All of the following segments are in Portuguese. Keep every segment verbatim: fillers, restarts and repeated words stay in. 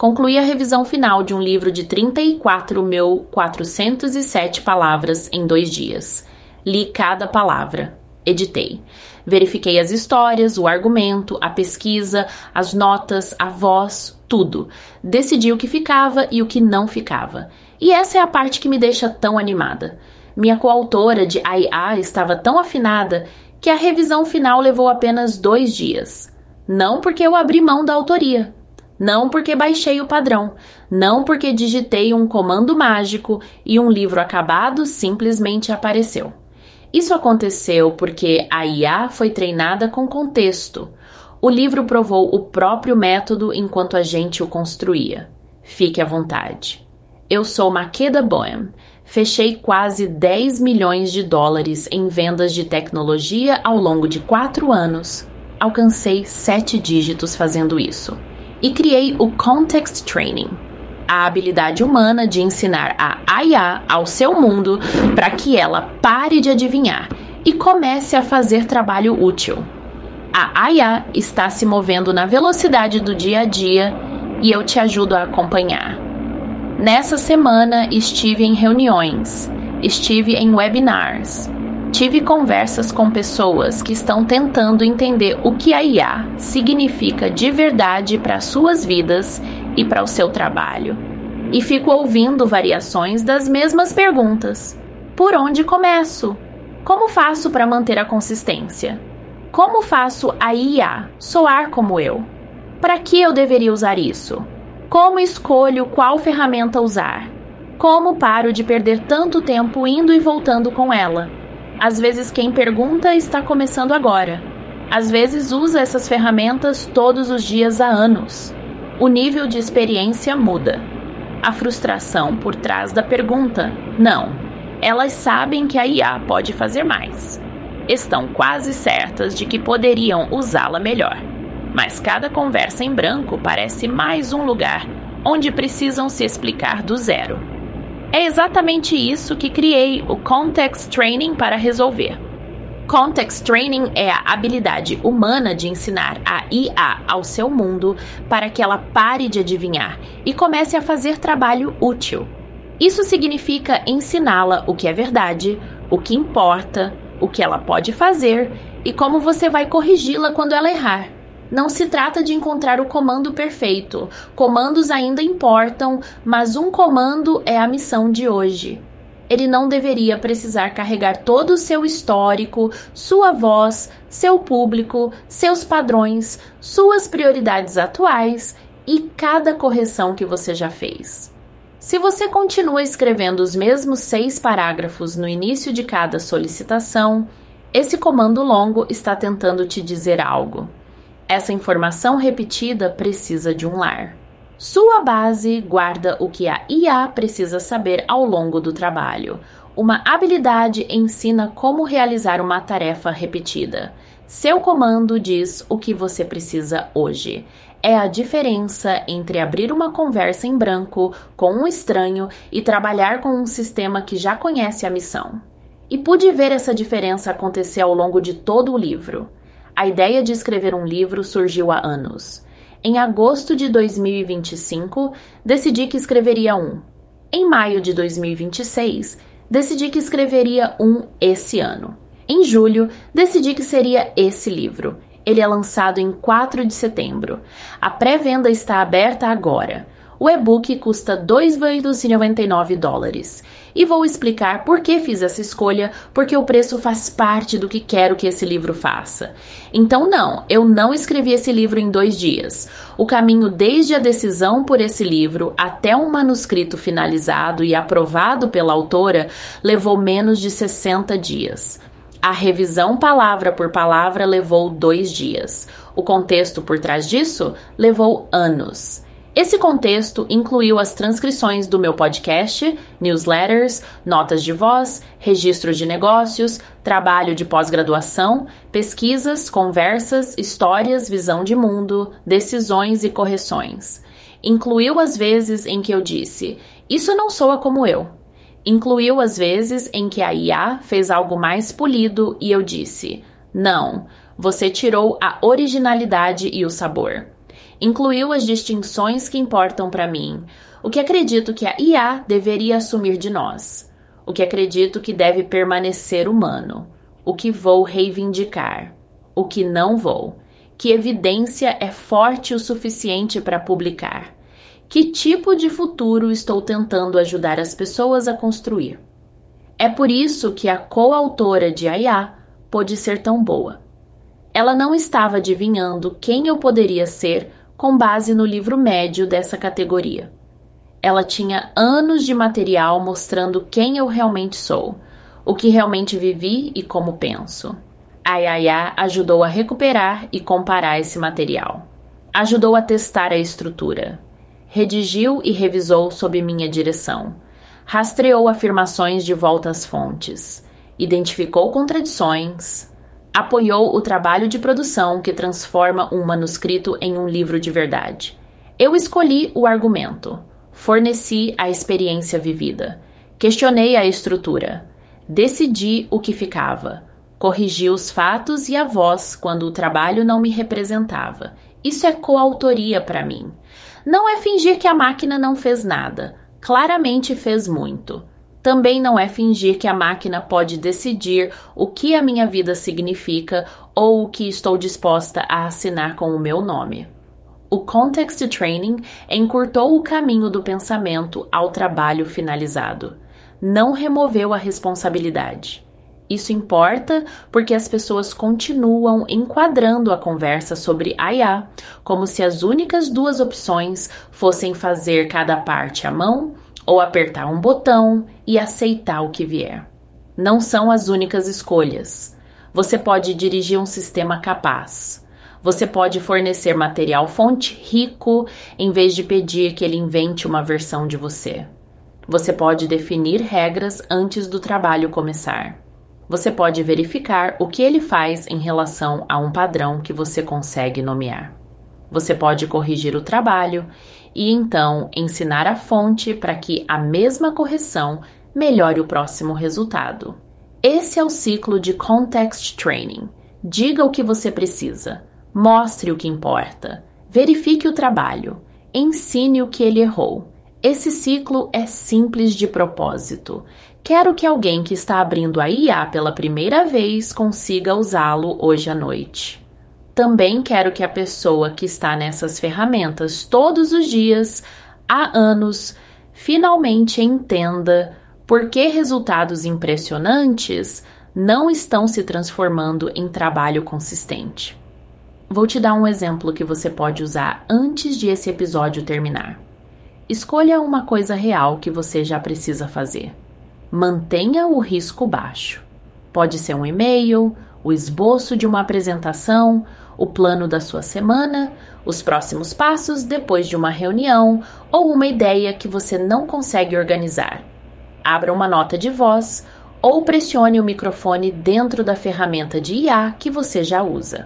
Concluí a revisão final de um livro de trinta e quatro mil quatrocentas e sete palavras em dois dias. Li cada palavra. Editei. Verifiquei as histórias, o argumento, a pesquisa, as notas, a voz, tudo. Decidi o que ficava e o que não ficava. E essa é a parte que me deixa tão animada. Minha coautora de A I A estava tão afinada que a revisão final levou apenas dois dias. Não porque eu abri mão da autoria. Não porque baixei o padrão. Não porque digitei um comando mágico e um livro acabado simplesmente apareceu. Isso aconteceu porque a I A foi treinada com contexto. O livro provou o próprio método enquanto a gente o construía. Fique à vontade. Eu sou Makeda Boehm. Fechei quase dez milhões de dólares em vendas de tecnologia ao longo de quatro anos. Alcancei sete dígitos fazendo isso. E criei o Context Training, a habilidade humana de ensinar a I A ao seu mundo para que ela pare de adivinhar e comece a fazer trabalho útil. A I A está se movendo na velocidade do dia a dia e eu te ajudo a acompanhar. Nessa semana estive em reuniões, estive em webinars, tive conversas com pessoas que estão tentando entender o que a I A significa de verdade para suas vidas e para o seu trabalho. E fico ouvindo variações das mesmas perguntas. Por onde começo? Como faço para manter a consistência? Como faço a I A soar como eu? Para que eu deveria usar isso? Como escolho qual ferramenta usar? Como paro de perder tanto tempo indo e voltando com ela? Às vezes quem pergunta está começando agora. Às vezes usa essas ferramentas todos os dias há anos. O nível de experiência muda. A frustração por trás da pergunta, não. Elas sabem que a I A pode fazer mais. Estão quase certas de que poderiam usá-la melhor. Mas cada conversa em branco parece mais um lugar onde precisam se explicar do zero. É exatamente isso que criei o Context Training para resolver. Context Training é a habilidade humana de ensinar a I A ao seu mundo para que ela pare de adivinhar e comece a fazer trabalho útil. Isso significa ensiná-la o que é verdade, o que importa, o que ela pode fazer e como você vai corrigi-la quando ela errar. Não se trata de encontrar o comando perfeito. Comandos ainda importam, mas um comando é a missão de hoje. Ele não deveria precisar carregar todo o seu histórico, sua voz, seu público, seus padrões, suas prioridades atuais e cada correção que você já fez. Se você continua escrevendo os mesmos seis parágrafos no início de cada solicitação, esse comando longo está tentando te dizer algo. Essa informação repetida precisa de um lar. Sua base guarda o que a I A precisa saber ao longo do trabalho. Uma habilidade ensina como realizar uma tarefa repetida. Seu comando diz o que você precisa hoje. É a diferença entre abrir uma conversa em branco com um estranho e trabalhar com um sistema que já conhece a missão. E pude ver essa diferença acontecer ao longo de todo o livro. A ideia de escrever um livro surgiu há anos. Em agosto de dois mil e vinte e cinco, decidi que escreveria um. Em maio de dois mil e vinte e seis, decidi que escreveria um esse ano. Em julho, decidi que seria esse livro. Ele é lançado em quatro de setembro. A pré-venda está aberta agora. O e-book custa dois vírgula noventa e nove dólares. E vou explicar por que fiz essa escolha, porque o preço faz parte do que quero que esse livro faça. Então não, eu não escrevi esse livro em dois dias. O caminho desde a decisão por esse livro até um manuscrito finalizado e aprovado pela autora levou menos de sessenta dias. A revisão palavra por palavra levou dois dias. O contexto por trás disso levou anos. Esse contexto incluiu as transcrições do meu podcast, newsletters, notas de voz, registros de negócios, trabalho de pós-graduação, pesquisas, conversas, histórias, visão de mundo, decisões e correções. Incluiu as vezes em que eu disse, isso não soa como eu. Incluiu as vezes em que a I A fez algo mais polido e eu disse, não, você tirou a originalidade e o sabor. Incluiu as distinções que importam para mim, o que acredito que a I A deveria assumir de nós, o que acredito que deve permanecer humano, o que vou reivindicar, o que não vou, que evidência é forte o suficiente para publicar, que tipo de futuro estou tentando ajudar as pessoas a construir. É por isso que a coautora de I A pôde ser tão boa. Ela não estava adivinhando quem eu poderia ser com base no livro médio dessa categoria. Ela tinha anos de material mostrando quem eu realmente sou, o que realmente vivi e como penso. A I A ajudou a recuperar e comparar esse material. Ajudou a testar a estrutura. Redigiu e revisou sob minha direção. Rastreou afirmações de volta às fontes. Identificou contradições. Apoiou o trabalho de produção que transforma um manuscrito em um livro de verdade. Eu escolhi o argumento. Forneci a experiência vivida. Questionei a estrutura. Decidi o que ficava. Corrigi os fatos e a voz quando o trabalho não me representava. Isso é coautoria para mim. Não é fingir que a máquina não fez nada. Claramente fez muito. Também não é fingir que a máquina pode decidir o que a minha vida significa ou o que estou disposta a assinar com o meu nome. O Context Training encurtou o caminho do pensamento ao trabalho finalizado. Não removeu a responsabilidade. Isso importa porque as pessoas continuam enquadrando a conversa sobre I A como se as únicas duas opções fossem fazer cada parte à mão ou apertar um botão e aceitar o que vier. Não são as únicas escolhas. Você pode dirigir um sistema capaz. Você pode fornecer material-fonte rico em vez de pedir que ele invente uma versão de você. Você pode definir regras antes do trabalho começar. Você pode verificar o que ele faz em relação a um padrão que você consegue nomear. Você pode corrigir o trabalho e então ensinar a fonte para que a mesma correção melhore o próximo resultado. Esse é o ciclo de Context Training. Diga o que você precisa, mostre o que importa, verifique o trabalho, ensine o que ele errou. Esse ciclo é simples de propósito. Quero que alguém que está abrindo a I A pela primeira vez consiga usá-lo hoje à noite. Também quero que a pessoa que está nessas ferramentas todos os dias, há anos, finalmente entenda por que resultados impressionantes não estão se transformando em trabalho consistente. Vou te dar um exemplo que você pode usar antes de esse episódio terminar. Escolha uma coisa real que você já precisa fazer. Mantenha o risco baixo. Pode ser um e-mail, o esboço de uma apresentação, o plano da sua semana, os próximos passos depois de uma reunião ou uma ideia que você não consegue organizar. Abra uma nota de voz ou pressione o microfone dentro da ferramenta de I A que você já usa.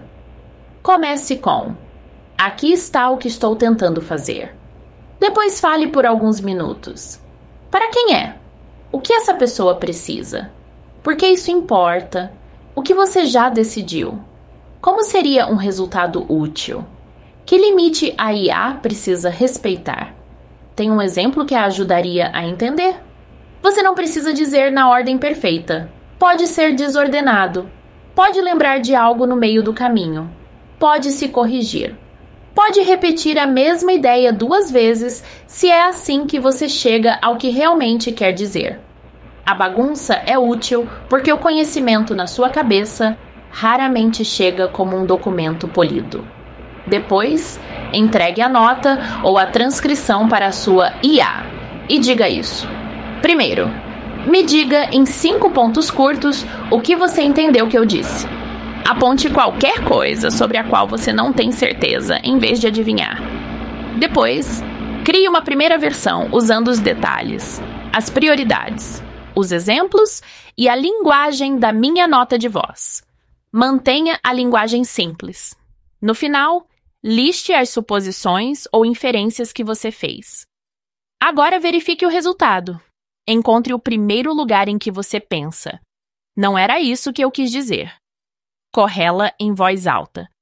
Comece com: aqui está o que estou tentando fazer. Depois fale por alguns minutos. Para quem é? O que essa pessoa precisa? Por que isso importa? O que você já decidiu? Como seria um resultado útil? Que limite a I A precisa respeitar? Tem um exemplo que a ajudaria a entender? Você não precisa dizer na ordem perfeita. Pode ser desordenado. Pode lembrar de algo no meio do caminho. Pode se corrigir. Pode repetir a mesma ideia duas vezes se é assim que você chega ao que realmente quer dizer. A bagunça é útil porque o conhecimento na sua cabeça raramente chega como um documento polido. Depois, entregue a nota ou a transcrição para a sua I A e diga isso. Primeiro, me diga em cinco pontos curtos o que você entendeu que eu disse. Aponte qualquer coisa sobre a qual você não tem certeza, em vez de adivinhar. Depois, crie uma primeira versão usando os detalhes, as prioridades, os exemplos e a linguagem da minha nota de voz. Mantenha a linguagem simples. No final, liste as suposições ou inferências que você fez. Agora verifique o resultado. Encontre o primeiro lugar em que você pensa. Não era isso que eu quis dizer. Correla em voz alta.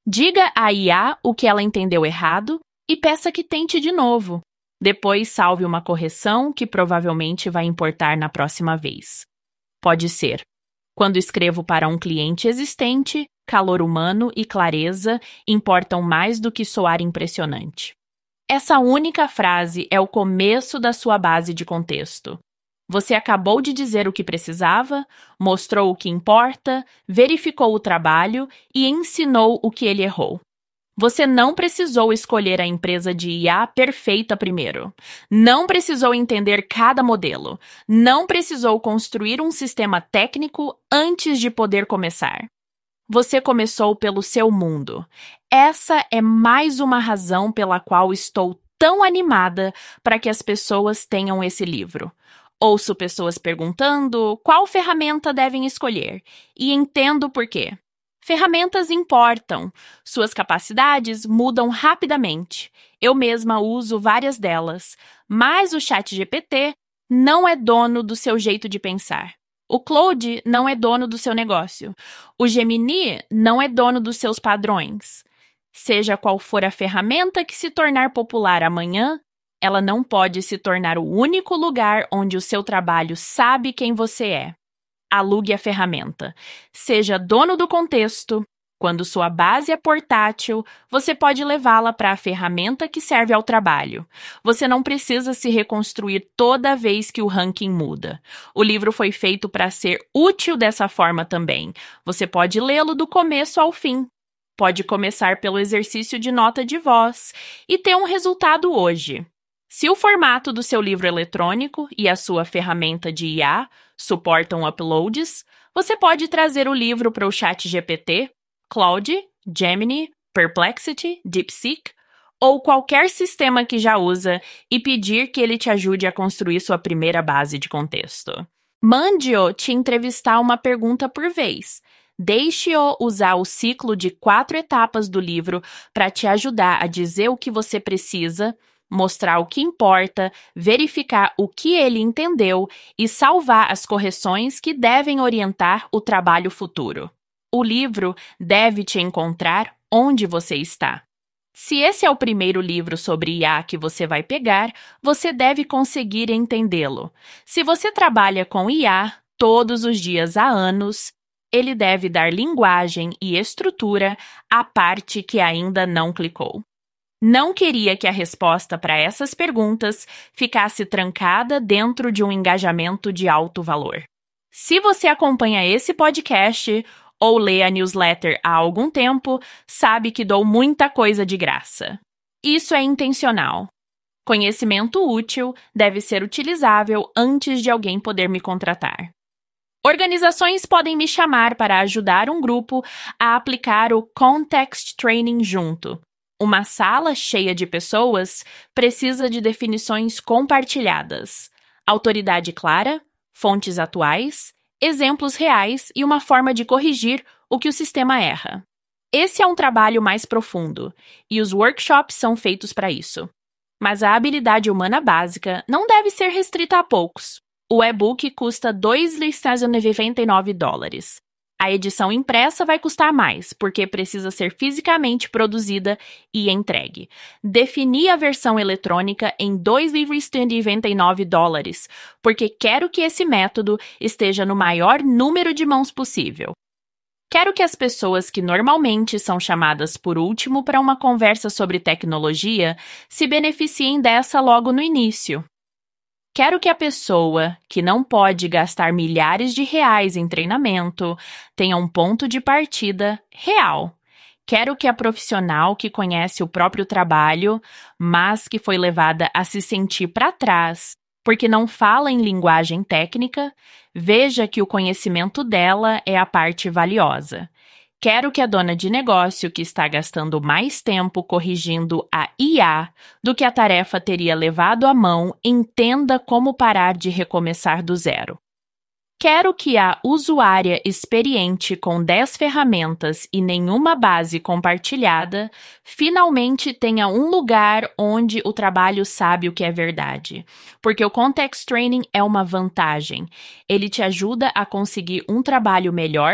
Diga à I A o que ela entendeu errado e peça que tente de novo. Depois salve uma correção que provavelmente vai importar na próxima vez. Pode ser: quando escrevo para um cliente existente, calor humano e clareza importam mais do que soar impressionante. Essa única frase é o começo da sua base de contexto. Você acabou de dizer o que precisava, mostrou o que importa, verificou o trabalho e ensinou o que ele errou. Você não precisou escolher a empresa de I A perfeita primeiro. Não precisou entender cada modelo. Não precisou construir um sistema técnico antes de poder começar. Você começou pelo seu mundo. Essa é mais uma razão pela qual estou tão animada para que as pessoas tenham esse livro. Ouço pessoas perguntando qual ferramenta devem escolher e entendo por quê. Ferramentas importam. Suas capacidades mudam rapidamente. Eu mesma uso várias delas, mas o ChatGPT não é dono do seu jeito de pensar. O Claude não é dono do seu negócio. O Gemini não é dono dos seus padrões. Seja qual for a ferramenta que se tornar popular amanhã, ela não pode se tornar o único lugar onde o seu trabalho sabe quem você é. Alugue a ferramenta. Seja dono do contexto. Quando sua base é portátil, você pode levá-la para a ferramenta que serve ao trabalho. Você não precisa se reconstruir toda vez que o ranking muda. O livro foi feito para ser útil dessa forma também. Você pode lê-lo do começo ao fim. Pode começar pelo exercício de nota de voz e ter um resultado hoje. Se o formato do seu livro eletrônico e a sua ferramenta de I A suportam uploads, você pode trazer o livro para o ChatGPT, Claude, Gemini, Perplexity, DeepSeek ou qualquer sistema que já usa e pedir que ele te ajude a construir sua primeira base de contexto. Mande-o te entrevistar uma pergunta por vez. Deixe-o usar o ciclo de quatro etapas do livro para te ajudar a dizer o que você precisa, mostrar o que importa, verificar o que ele entendeu e salvar as correções que devem orientar o trabalho futuro. O livro deve te encontrar onde você está. Se esse é o primeiro livro sobre I A que você vai pegar, você deve conseguir entendê-lo. Se você trabalha com I A todos os dias há anos, ele deve dar linguagem e estrutura à parte que ainda não clicou. Não queria que a resposta para essas perguntas ficasse trancada dentro de um engajamento de alto valor. Se você acompanha esse podcast ou lê a newsletter há algum tempo, sabe que dou muita coisa de graça. Isso é intencional. Conhecimento útil deve ser utilizável antes de alguém poder me contratar. Organizações podem me chamar para ajudar um grupo a aplicar o Context Training junto. Uma sala cheia de pessoas precisa de definições compartilhadas, autoridade clara, fontes atuais, exemplos reais e uma forma de corrigir o que o sistema erra. Esse é um trabalho mais profundo, e os workshops são feitos para isso. Mas a habilidade humana básica não deve ser restrita a poucos. O e-book custa dois mil seiscentos e noventa e nove dólares. A edição impressa vai custar mais, porque precisa ser fisicamente produzida e entregue. Defini a versão eletrônica em dois mil cento e noventa e nove dólares, porque quero que esse método esteja no maior número de mãos possível. Quero que as pessoas que normalmente são chamadas por último para uma conversa sobre tecnologia se beneficiem dessa logo no início. Quero que a pessoa, que não pode gastar milhares de reais em treinamento, tenha um ponto de partida real. Quero que a profissional que conhece o próprio trabalho, mas que foi levada a se sentir para trás, porque não fala em linguagem técnica, veja que o conhecimento dela é a parte valiosa. Quero que a dona de negócio que está gastando mais tempo corrigindo a I A do que a tarefa teria levado à mão entenda como parar de recomeçar do zero. Quero que a usuária experiente com dez ferramentas e nenhuma base compartilhada finalmente tenha um lugar onde o trabalho sabe o que é verdade. Porque o Context Training é uma vantagem. Ele te ajuda a conseguir um trabalho melhor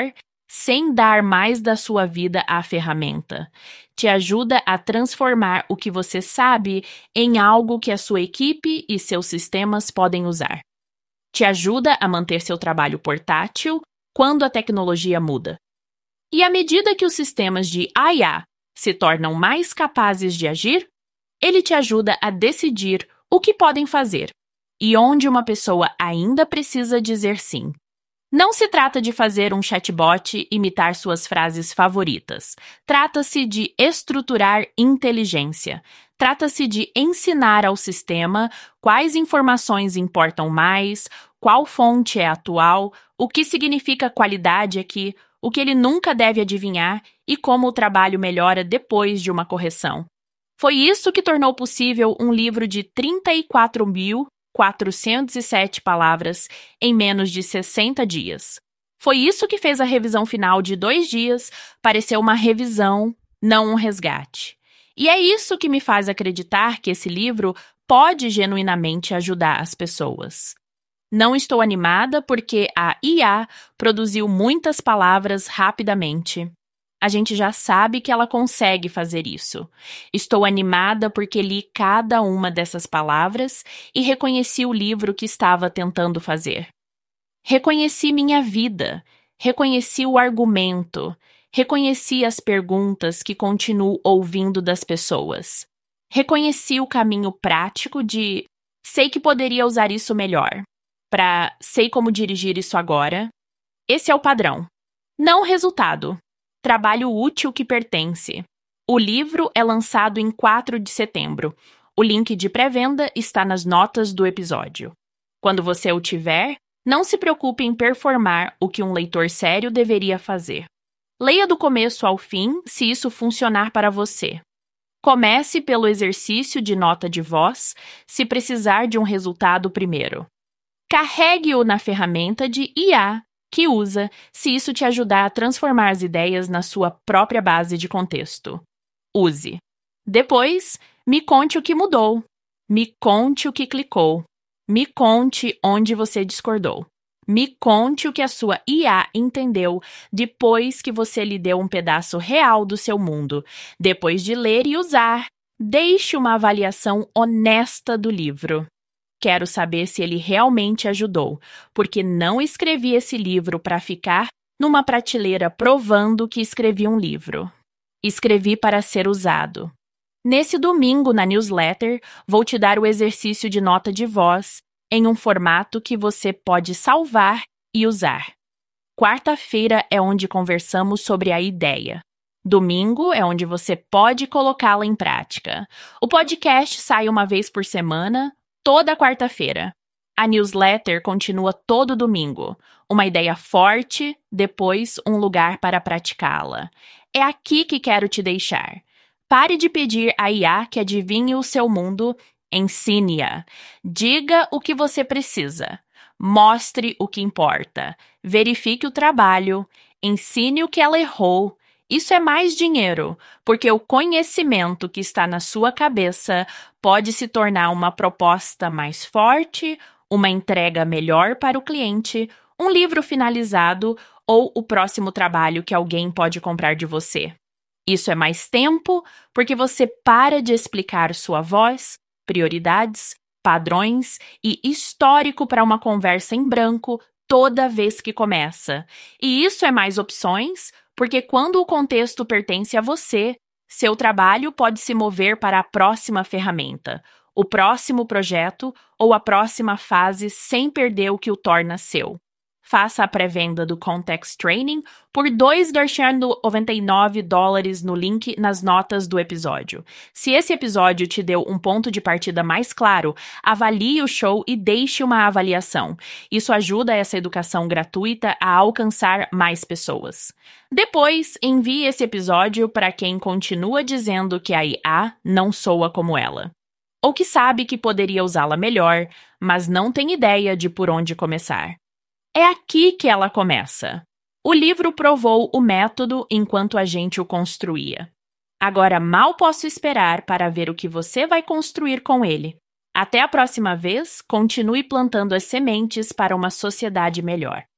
sem dar mais da sua vida à ferramenta. Te ajuda a transformar o que você sabe em algo que a sua equipe e seus sistemas podem usar. Te ajuda a manter seu trabalho portátil quando a tecnologia muda. E à medida que os sistemas de I A se tornam mais capazes de agir, ele te ajuda a decidir o que podem fazer e onde uma pessoa ainda precisa dizer sim. Não se trata de fazer um chatbot imitar suas frases favoritas. Trata-se de estruturar inteligência. Trata-se de ensinar ao sistema quais informações importam mais, qual fonte é atual, o que significa qualidade aqui, o que ele nunca deve adivinhar e como o trabalho melhora depois de uma correção. Foi isso que tornou possível um livro de trinta e quatro mil quatrocentas e sete palavras em menos de sessenta dias. Foi isso que fez a revisão final de dois dias parecer uma revisão, não um resgate. E é isso que me faz acreditar que esse livro pode genuinamente ajudar as pessoas. Não estou animada porque a I A produziu muitas palavras rapidamente. A gente já sabe que ela consegue fazer isso. Estou animada porque li cada uma dessas palavras e reconheci o livro que estava tentando fazer. Reconheci minha vida, reconheci o argumento, reconheci as perguntas que continuo ouvindo das pessoas. Reconheci o caminho prático de sei que poderia usar isso melhor, para sei como dirigir isso agora. Esse é o padrão. Não o resultado. Trabalho útil que pertence. O livro é lançado em quatro de setembro. O link de pré-venda está nas notas do episódio. Quando você o tiver, não se preocupe em performar o que um leitor sério deveria fazer. Leia do começo ao fim se isso funcionar para você. Comece pelo exercício de nota de voz, se precisar de um resultado primeiro. Carregue-o na ferramenta de I A que usa, se isso te ajudar a transformar as ideias na sua própria base de contexto. Use. Depois, me conte o que mudou. Me conte o que clicou. Me conte onde você discordou. Me conte o que a sua I A entendeu depois que você lhe deu um pedaço real do seu mundo. Depois de ler e usar, deixe uma avaliação honesta do livro. Quero saber se ele realmente ajudou, porque não escrevi esse livro para ficar numa prateleira provando que escrevi um livro. Escrevi para ser usado. Nesse domingo, na newsletter, vou te dar o exercício de nota de voz em um formato que você pode salvar e usar. Quarta-feira é onde conversamos sobre a ideia. Domingo é onde você pode colocá-la em prática. O podcast sai uma vez por semana, toda quarta-feira. A newsletter continua todo domingo. Uma ideia forte, depois um lugar para praticá-la. É aqui que quero te deixar. Pare de pedir a I A que adivinhe o seu mundo, ensine-a. Diga o que você precisa. Mostre o que importa. Verifique o trabalho. Ensine o que ela errou. Isso é mais dinheiro, porque o conhecimento que está na sua cabeça pode se tornar uma proposta mais forte, uma entrega melhor para o cliente, um livro finalizado ou o próximo trabalho que alguém pode comprar de você. Isso é mais tempo, porque você para de explicar sua voz, prioridades, padrões e histórico para uma conversa em branco toda vez que começa. E isso é mais opções, porque quando o contexto pertence a você, seu trabalho pode se mover para a próxima ferramenta, o próximo projeto ou a próxima fase sem perder o que o torna seu. Faça a pré-venda do Context Training por dois vírgula noventa e nove dólares no link nas notas do episódio. Se esse episódio te deu um ponto de partida mais claro, avalie o show e deixe uma avaliação. Isso ajuda essa educação gratuita a alcançar mais pessoas. Depois, envie esse episódio para quem continua dizendo que a I A não soa como ela. Ou que sabe que poderia usá-la melhor, mas não tem ideia de por onde começar. É aqui que ela começa. O livro provou o método enquanto a gente o construía. Agora mal posso esperar para ver o que você vai construir com ele. Até a próxima vez, continue plantando as sementes para uma sociedade melhor.